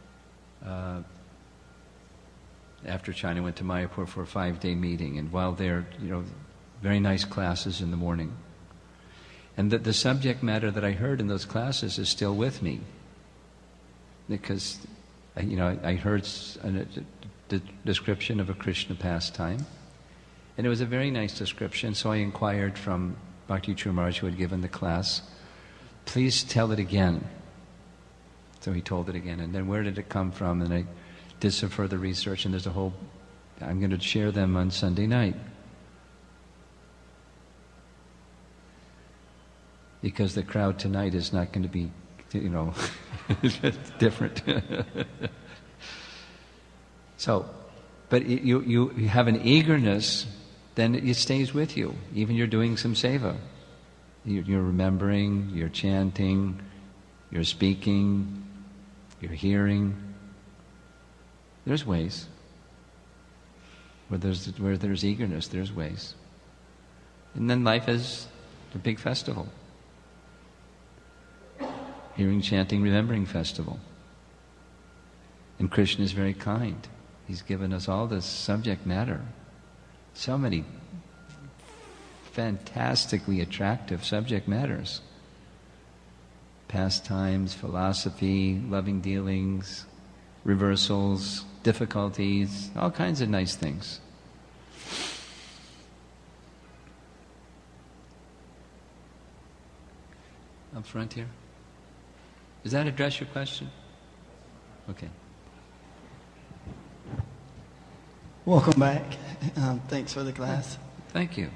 after China, I went to Mayapur for a 5-day meeting, and while there, very nice classes in the morning. And the subject matter that I heard in those classes is still with me. Because, I heard the description of a Krishna pastime. And it was a very nice description, so I inquired from Bhakti True Maharaj, who had given the class, please tell it again. So he told it again. And then where did it come from? And I did some further research, and there's a whole I'm going to share them on Sunday night. Because the crowd tonight is not going to be, different. So, but you have an eagerness, then it stays with you. Even you're doing some seva. You're remembering, you're chanting, you're speaking, you're hearing. There's ways. Where there's eagerness, there's ways. And then life is a big festival. Hearing, chanting, remembering festival. And Krishna is very kind. He's given us all this subject matter. So many fantastically attractive subject matters. Pastimes, philosophy, loving dealings, reversals, difficulties, all kinds of nice things. Up front here. Does that address your question? Okay. Welcome back. Thanks for the class. Thank you.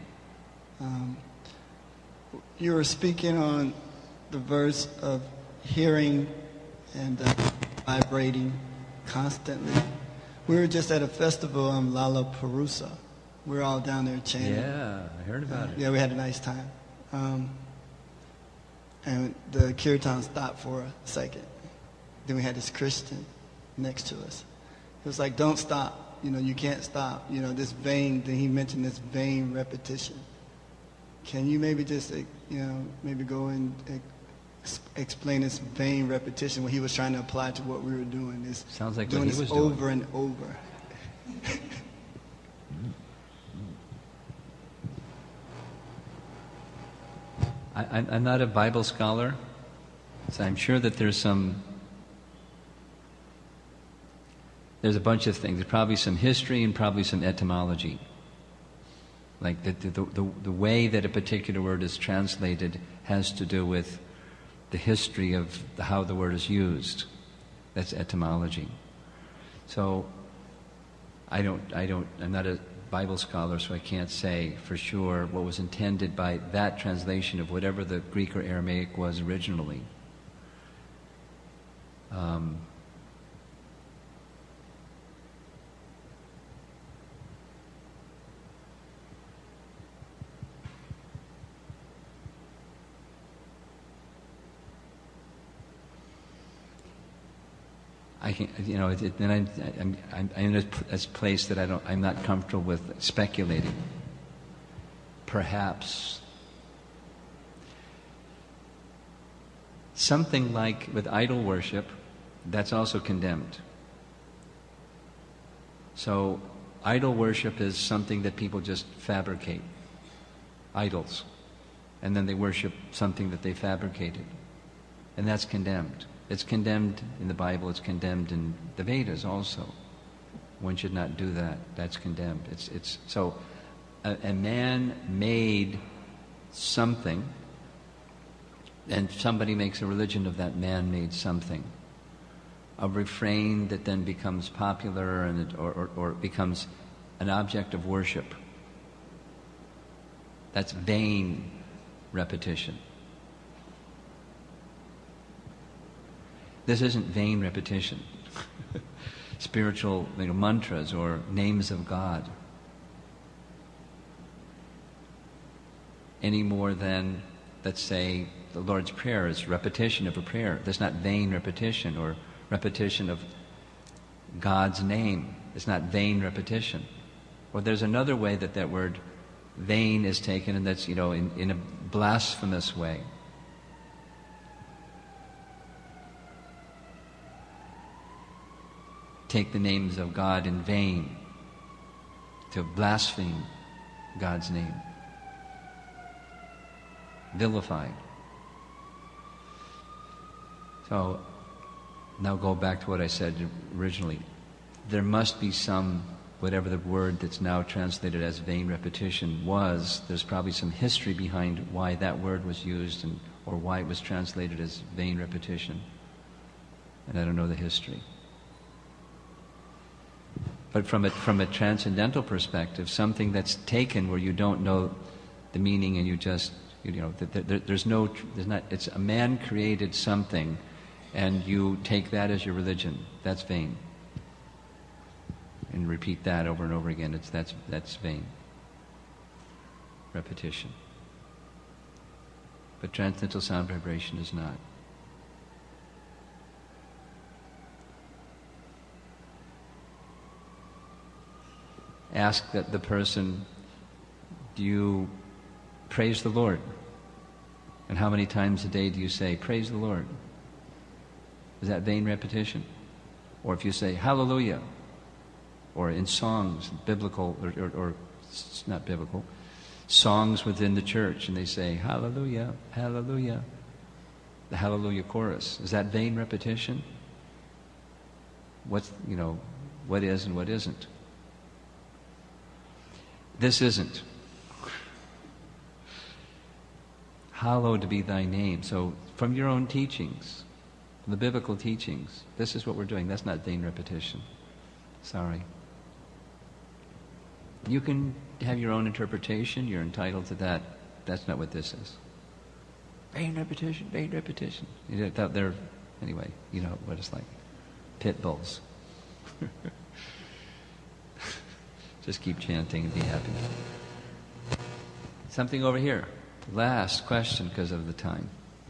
You were speaking on the verse of hearing and vibrating constantly. We were just at a festival in Lalaparusa. We were all down there chanting. Yeah, I heard about it. Yeah, we had a nice time. And the kirtan stopped for a second. Then we had this Christian next to us. He was like, don't stop. You can't stop. This vain, then he mentioned this vain repetition. Can you maybe just, maybe go and explain this vain repetition, what he was trying to apply to what we were doing? This sounds like doing what he this was doing. over and over. I'm not a Bible scholar, so I'm sure that there's a bunch of things. There's probably some history and probably some etymology. Like the way that a particular word is translated has to do with the history of how the word is used. That's etymology. So I'm not a Bible scholar, so I can't say for sure what was intended by that translation of whatever the Greek or Aramaic was originally. I can, then I'm in a place that I'm not comfortable with speculating. Perhaps something like with idol worship, that's also condemned. So idol worship is something that people just fabricate, idols, and then they worship something that they fabricated, and that's condemned. It's condemned in the Bible, it's condemned in the Vedas also. One should not do that. That's condemned. So a man made something, and somebody makes a religion of that man-made something. A refrain that then becomes popular or becomes an object of worship. That's vain repetition. This isn't vain repetition. Spiritual mantras or names of God. Any more than, let's say, the Lord's Prayer is repetition of a prayer. That's not vain repetition, or repetition of God's name. It's not vain repetition. Or there's another way that word vain is taken, and that's, in a blasphemous way. Take the names of God in vain, to blaspheme God's name, vilified. So now go back to what I said originally. There must be some, whatever the word that's now translated as vain repetition was, there's probably some history behind why that word was used or why it was translated as vain repetition. And I don't know the history. But from a transcendental perspective, something that's taken where you don't know the meaning and you just, there's not, it's a man created something and you take that as your religion. That's vain. And repeat that over and over again. That's vain. Repetition. But transcendental sound vibration is not. Ask that the person, do you praise the Lord? And how many times a day do you say, praise the Lord? Is that vain repetition? Or if you say, hallelujah, or in songs, biblical, or not biblical, songs within the church, and they say, hallelujah, hallelujah, the hallelujah chorus. Is that vain repetition? What is and what isn't? This isn't. Hallowed be thy name. So from your own teachings, from the biblical teachings, this is what we're doing. That's not vain repetition. Sorry. You can have your own interpretation. You're entitled to that. That's not what this is. Vain repetition, vain repetition. Anyway, you know what it's like. Pit bulls. Just keep chanting and be happy. Something over here. Last question because of the time.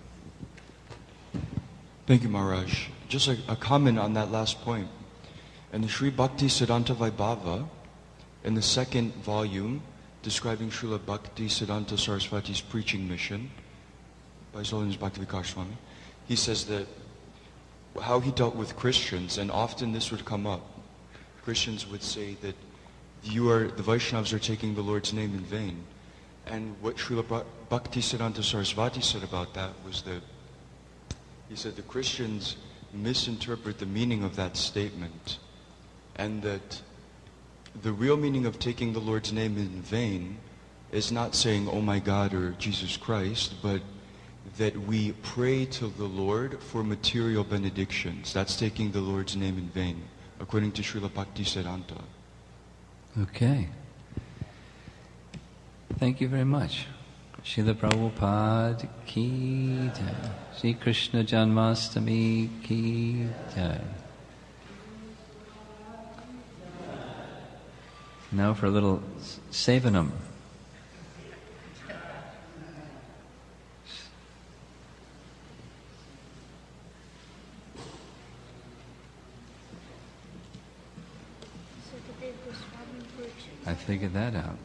Thank you, Maharaj. Just a comment on that last point. In the Sri Bhakti Siddhanta Vaibhava, in the second volume, describing Srila Bhakti Siddhanta Saraswati's preaching mission, by His Holiness Bhaktivedanta Swami, he says that how he dealt with Christians, and often this would come up. Christians would say that the Vaishnavas are taking the Lord's name in vain. And what Srila Bhakti Siddhanta Saraswati said about that was that he said the Christians misinterpret the meaning of that statement, and that the real meaning of taking the Lord's name in vain is not saying, oh my God, or Jesus Christ, but that we pray to the Lord for material benedictions. That's taking the Lord's name in vain, according to Srila Bhakti Siddhanta. Okay. Thank you very much. Srila Prabhupada ki jai. Shri Krishna Janmastami ki jai. Now for a little Sevanam. I figured that out.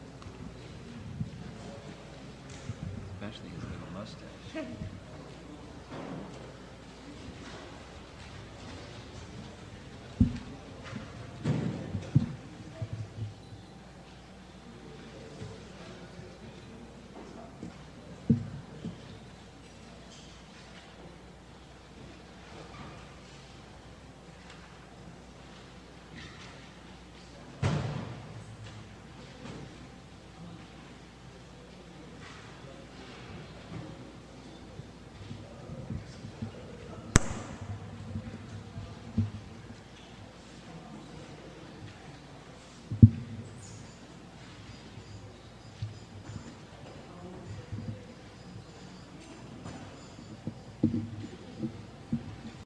Especially his little mustache.